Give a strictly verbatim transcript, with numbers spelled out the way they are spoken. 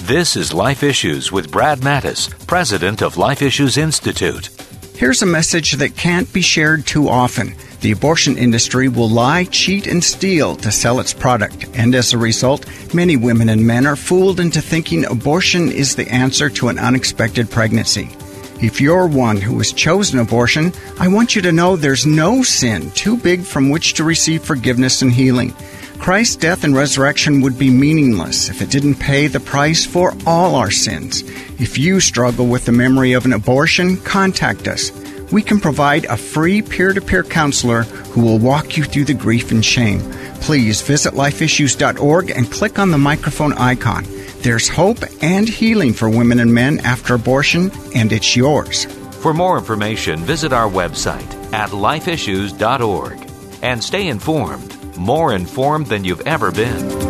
This is Life Issues with Brad Mattis, president of Life Issues Institute. Here's a message that can't be shared too often. The abortion industry will lie, cheat, and steal to sell its product, and as a result, many women and men are fooled into thinking abortion is the answer to an unexpected pregnancy. If you're one who has chosen abortion, I want you to know there's no sin too big from which to receive forgiveness and healing. Christ's death and resurrection would be meaningless if it didn't pay the price for all our sins. If you struggle with the memory of an abortion, contact us. We can provide a free peer-to-peer counselor who will walk you through the grief and shame. Please visit life issues dot org and click on the microphone icon. There's hope and healing for women and men after abortion, and it's yours. For more information, visit our website at life issues dot org and stay informed, more informed than you've ever been.